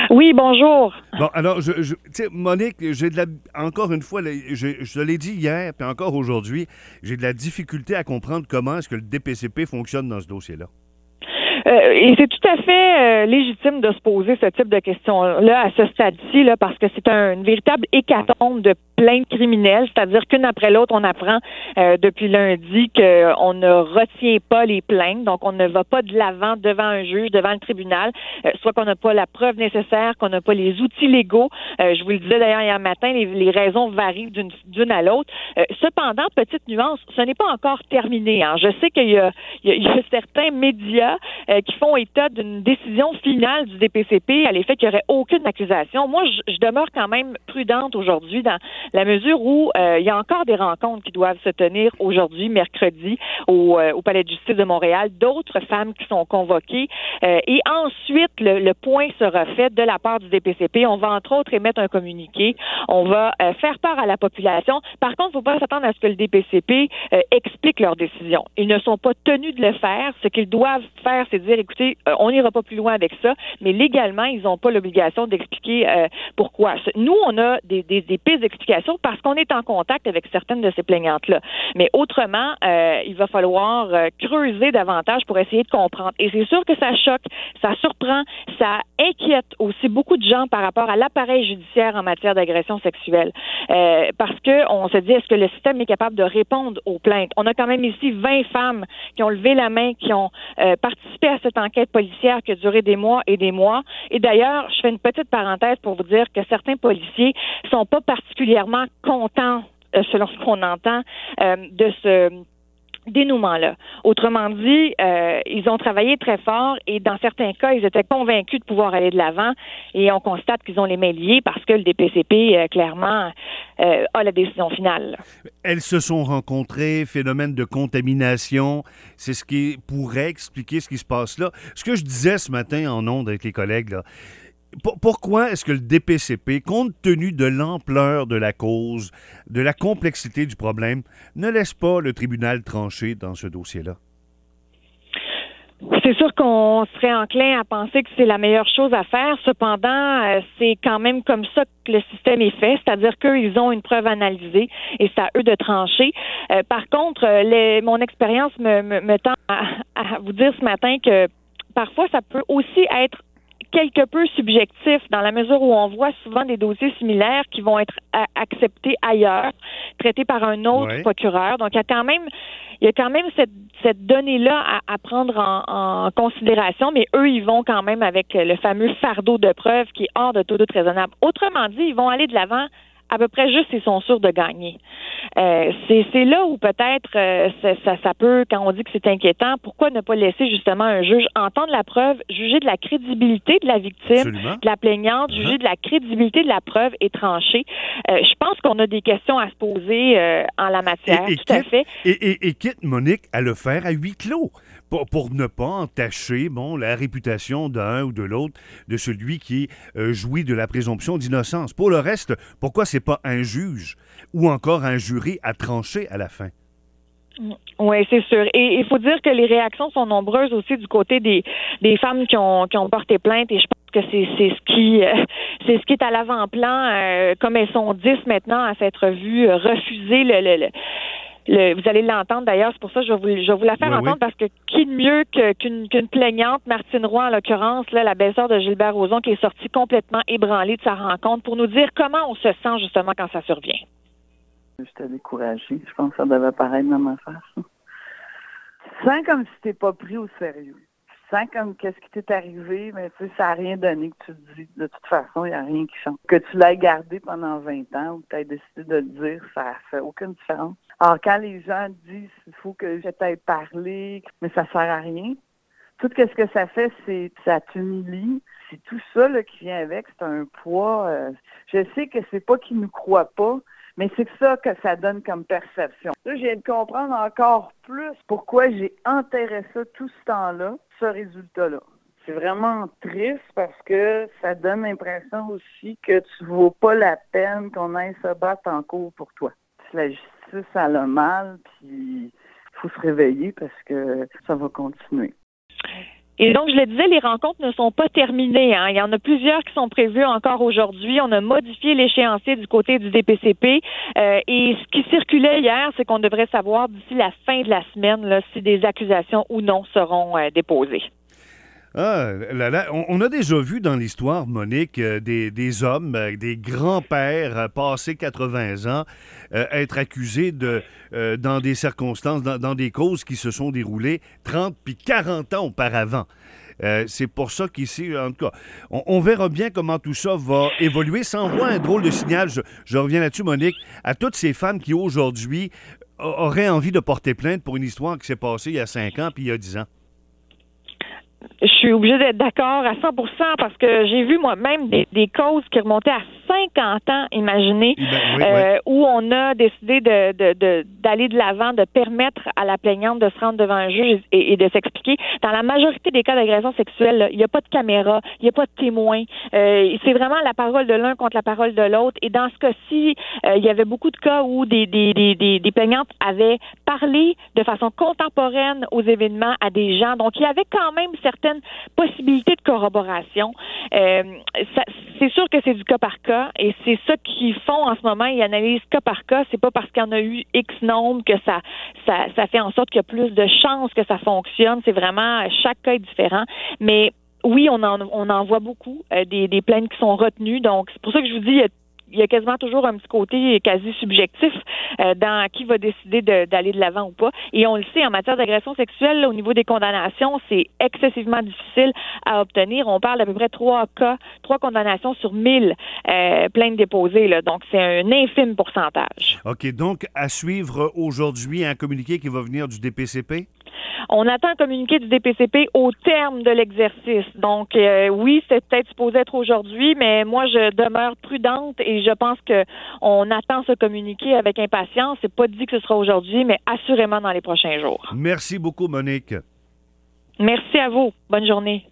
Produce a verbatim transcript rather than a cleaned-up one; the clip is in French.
Oui, bonjour. Bon, alors, je, je, tu sais, Monique, j'ai de la, encore une fois, je, je te l'ai dit hier, puis encore aujourd'hui, j'ai de la difficulté à comprendre comment est-ce que le D P C P fonctionne dans ce dossier-là. Euh, et c'est tout à fait euh, légitime de se poser ce type de questions-là à ce stade-ci, là, parce que c'est un, une véritable hécatombe de plaintes criminelles, c'est-à-dire qu'une après l'autre, on apprend euh, depuis lundi qu'on ne retient pas les plaintes, donc on ne va pas de l'avant devant un juge, devant le tribunal, euh, soit qu'on n'a pas la preuve nécessaire, qu'on n'a pas les outils légaux. Euh, je vous le disais d'ailleurs hier matin, les, les raisons varient d'une, d'une à l'autre. Euh, cependant, petite nuance, ce n'est pas encore terminé. Hein. Je sais qu'il y a, il y a, il y a certains médias euh, qui font état d'une décision finale du D P C P à l'effet qu'il n'y aurait aucune accusation. Moi, je, je demeure quand même prudente aujourd'hui dans la mesure où euh, il y a encore des rencontres qui doivent se tenir aujourd'hui, mercredi, au, euh, au Palais de justice de Montréal, d'autres femmes qui sont convoquées. Euh, et ensuite, le, le point sera fait de la part du D P C P. On va, entre autres, émettre un communiqué. On va euh, faire part à la population. Par contre, il ne faut pas s'attendre à ce que le D P C P euh, explique leur décision. Ils ne sont pas tenus de le faire. Ce qu'ils doivent faire, c'est dire, écoutez, euh, on n'ira pas plus loin avec ça, mais légalement, ils n'ont pas l'obligation d'expliquer euh, pourquoi. Nous, on a des, des, des pistes d'explication parce qu'on est en contact avec certaines de ces plaignantes-là. Mais autrement, euh, il va falloir euh, creuser davantage pour essayer de comprendre. Et c'est sûr que ça choque, ça surprend, ça inquiète aussi beaucoup de gens par rapport à l'appareil judiciaire en matière d'agression sexuelle. Euh, parce que on se dit, est-ce que le système est capable de répondre aux plaintes? On a quand même ici vingt femmes qui ont levé la main, qui ont euh, participé à cette enquête policière qui a duré des mois et des mois. Et d'ailleurs, je fais une petite parenthèse pour vous dire que certains policiers sont pas particulièrement contents, euh, selon ce qu'on entend, euh, de ce dénouement-là. Autrement dit, euh, ils ont travaillé très fort et dans certains cas, ils étaient convaincus de pouvoir aller de l'avant et on constate qu'ils ont les mains liées parce que le D P C P, euh, clairement, euh, a la décision finale. Elles se sont rencontrées, phénomène de contamination, c'est ce qui pourrait expliquer ce qui se passe là. Ce que je disais ce matin en ondes avec les collègues, là, pourquoi est-ce que le D P C P, compte tenu de l'ampleur de la cause, de la complexité du problème, ne laisse pas le tribunal trancher dans ce dossier-là? C'est sûr qu'on serait enclin à penser que c'est la meilleure chose à faire. Cependant, euh, c'est quand même comme ça que le système est fait, c'est-à-dire qu'ils ont une preuve analysée et c'est à eux de trancher. Euh, par contre, euh, les, mon expérience me, me, me tend à, à vous dire ce matin que parfois ça peut aussi être quelque peu subjectif dans la mesure où on voit souvent des dossiers similaires qui vont être a- acceptés ailleurs, traités par un autre ouais. procureur. Donc, il y a quand même, il y a quand même cette, cette donnée-là à, à prendre en, en considération, mais eux, ils vont quand même avec le fameux fardeau de preuves qui est hors de tout doute raisonnable. Autrement dit, ils vont aller de l'avant à peu près juste s'ils sont sûrs de gagner. Euh, c'est, c'est là où peut-être euh, ça, ça, ça peut, quand on dit que c'est inquiétant, pourquoi ne pas laisser justement un juge entendre la preuve, juger de la crédibilité de la victime, Absolument. de la plaignante, uh-huh. juger de la crédibilité de la preuve et trancher. Euh, je pense qu'on a des questions à se poser euh, en la matière, et, et tout quitte, à fait. Et, et, et quitte, Monique, à le faire à huis clos. Pour, pour ne pas entacher bon, la réputation d'un ou de l'autre, de celui qui euh, jouit de la présomption d'innocence. Pour le reste, pourquoi c'est pas un juge ou encore un jury à trancher à la fin? Oui, c'est sûr. Et il faut dire que les réactions sont nombreuses aussi du côté des, des femmes qui ont, qui ont porté plainte et je pense que c'est, c'est ce qui euh, c'est ce qui est à l'avant-plan, euh, comme elles sont dix maintenant à s'être vues euh, refuser le, le, le Le, vous allez l'entendre d'ailleurs, c'est pour ça que je vais vous, je vais vous la faire oui, entendre oui. parce que qui de mieux que, qu'une, qu'une plaignante, Martine Roy en l'occurrence, là, la belle-sœur de Gilbert Rozon, qui est sortie complètement ébranlée de sa rencontre pour nous dire comment on se sent justement quand ça survient. J'étais découragée. Je pense que ça devait paraître dans ma face. Tu sens comme si t'es pas pris au sérieux. Tu sens comme qu'est-ce qui t'est arrivé, mais tu sais, ça n'a rien donné que tu te dis. De toute façon, il n'y a rien qui change. Que tu l'aies gardé pendant vingt ans ou que tu aies décidé de le dire, ça fait aucune différence. Alors, quand les gens disent qu'il faut que je t'aille parler, mais ça sert à rien, tout ce que ça fait, c'est ça t'humilie. C'est tout ça là, qui vient avec, c'est un poids. Euh, je sais que c'est pas qu'ils nous croient pas, mais c'est ça que ça donne comme perception. Là, je viens de comprendre encore plus pourquoi j'ai enterré ça tout ce temps-là, ce résultat-là. C'est vraiment triste parce que ça donne l'impression aussi que tu vaux pas la peine qu'on aille se battre en cours pour toi. La justice, ça a mal, puis il faut se réveiller parce que ça va continuer. Et donc, je le disais, les rencontres ne sont pas terminées. Hein. Il y en a plusieurs qui sont prévues encore aujourd'hui. On a modifié l'échéancier du côté du D P C P. Euh, et ce qui circulait hier, c'est qu'on devrait savoir d'ici la fin de la semaine là, si des accusations ou non seront euh, déposées. Ah, là, là, on, on a déjà vu dans l'histoire, Monique, euh, des, des hommes, euh, des grands-pères euh, passés quatre-vingts ans, euh, être accusés de, euh, dans des circonstances, dans, dans des causes qui se sont déroulées trente puis quarante ans auparavant. Euh, c'est pour ça qu'ici, en tout cas, on, on verra bien comment tout ça va évoluer. Ça envoie un drôle de signal, je, je reviens là-dessus, Monique, à toutes ces femmes qui, aujourd'hui, auraient envie de porter plainte pour une histoire qui s'est passée il y a cinq ans puis il y a dix ans. Je suis obligée d'être d'accord à cent pour cent parce que j'ai vu moi-même des, des causes qui remontaient à cinquante ans, imaginez, ben, oui, euh, oui. où on a décidé de, de, de, d'aller de l'avant, de permettre à la plaignante de se rendre devant un juge et, et de s'expliquer. Dans la majorité des cas d'agression sexuelle, il n'y a pas de caméra, il n'y a pas de témoin. Euh, c'est vraiment la parole de l'un contre la parole de l'autre. Et dans ce cas-ci, euh, il y avait beaucoup de cas où des, des, des, des, des plaignantes avaient parlé de façon contemporaine aux événements à des gens. Donc, il y avait quand même certaines possibilités de corroboration. Euh, ça, c'est sûr que c'est du cas par cas et c'est ça qu'ils font en ce moment. Ils analysent cas par cas. C'est pas parce qu'il y en a eu X nombre que ça, ça, ça fait en sorte qu'il y a plus de chances que ça fonctionne. C'est vraiment, chaque cas est différent. Mais oui, on en, on en voit beaucoup, euh, des, des plaintes qui sont retenues. Donc, c'est pour ça que je vous dis, il y a il y a quasiment toujours un petit côté quasi subjectif euh, dans qui va décider de, d'aller de l'avant ou pas. Et on le sait, en matière d'agression sexuelle, là, au niveau des condamnations, c'est excessivement difficile à obtenir. On parle d'à peu près trois cas, trois condamnations sur mille euh, plaintes déposées. Là. Donc, c'est un infime pourcentage. OK. Donc, à suivre aujourd'hui un communiqué qui va venir du D P C P? On attend un communiqué du D P C P au terme de l'exercice. Donc, euh, oui, c'est peut-être supposé être aujourd'hui, mais moi, je demeure prudente et je pense qu'on attend ce communiqué avec impatience. C'est pas dit que ce sera aujourd'hui, mais assurément dans les prochains jours. Merci beaucoup, Monique. Merci à vous. Bonne journée.